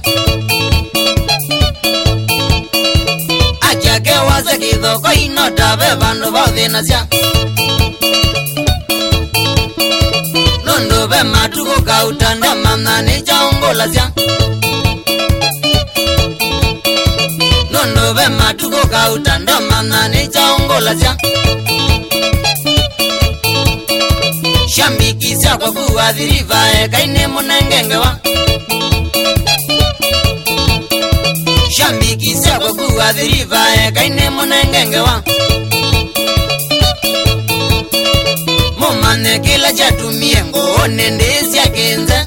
Achake waze kithoko inota be bandu bauthinasya Nondo be matuko kautanda manani chaongolasya Nondo be matuko kautanda manani chaongolasya Shambikisya kwa kuwathiriva ekaine munengengewa Shambikisya kwa kuwathiriva ekaine munengengewa Mumane kila chatumie ngoone ndesya kenze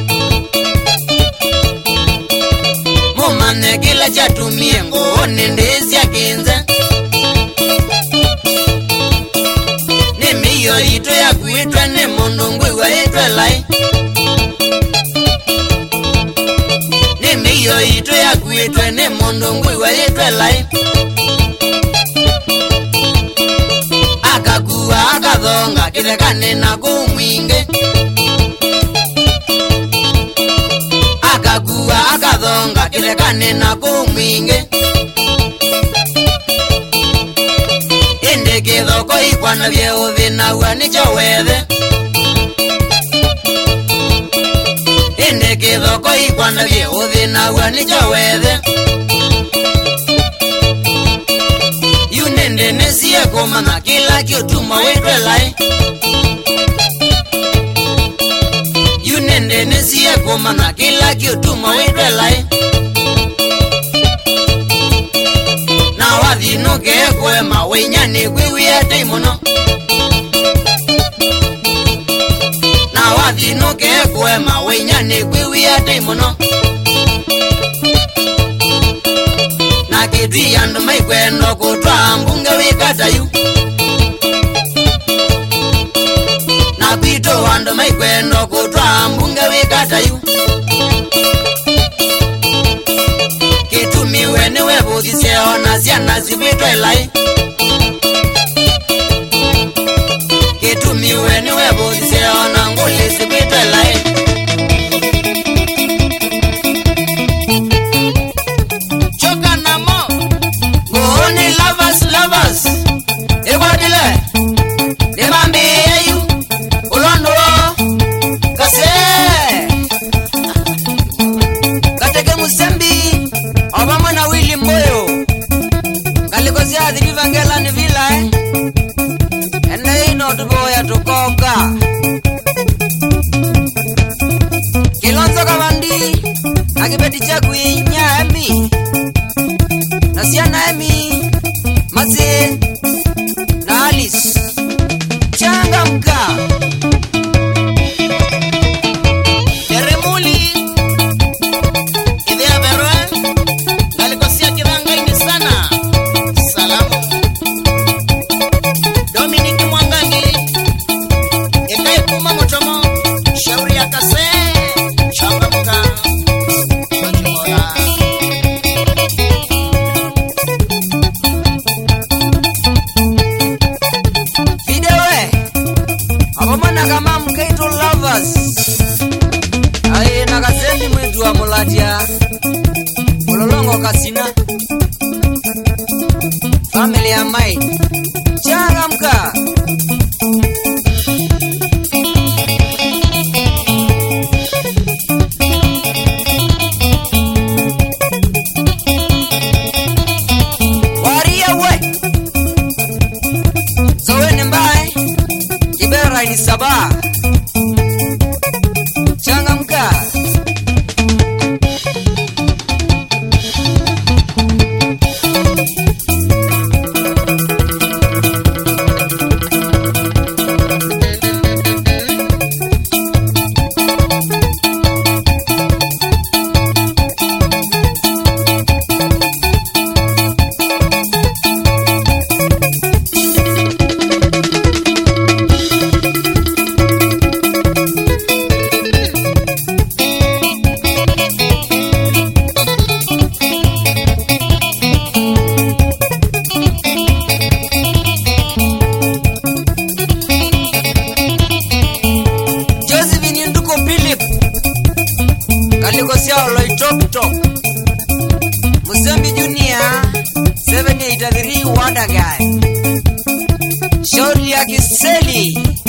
Mumane kila chatumie ngoone ndesya kenze Nimiyo ito ya kuitwa ne mondongwe wa itwa lai Nimiyo ito ya kuitwa ne mondongwe wa itwa lai Akakuwa akathonga kithekane na kumwinge Akakuwa akathonga kithekane na kumwinge Inde kithoko ikwana vyeuthi na ua nicho wethe Inde kithoko ikwana vyeuthi na ua nicho wethe Yunende nesiye kumana kila kiutuma witwe lai Yunende nesiye kumana kila kiutuma witwe lai Na wathinuke kwema winyani kwiwiete muno Na wathinuke kwema winyani kwiwiete muno Na kitwi andu maikwendo kutwa mbunge wikatayu Na kwito andu maikwendo kutwa mbunge wikatayu Kitumiwe niwe vuthiseo na syana zikwitwe lai Kitumiwe niwe vuthiseo na nguli zikwitwe lai Choka namo Gooni lovers Ikwadile Nimambi yeyu Ulondo Kase Kateke musembi Obama na Willy Mboyo Kalikozi adhiriva ngela ni vila Ende ino tuboya tukoka Kilonzo kabandi Akipeti chaku inya emi Nasiana emi Mase Na Alice Changamka Teremuli Idea berwe Kalikosia kidanga ini sana Salamu Dominic Mwangangi Ekai kuma motomo Shauri ya kase Changamka Majumora Videwe Abamana kama mkeito lovers Aye nakasendi mwitu wa mulatia Mulolongo kasina Family ya mai Changamka Waria we Zoweni mbae Kibera ni sabah Changamka Oloitoktok Musembi Junior 783 Wonder Guy Shauri ya Kiseli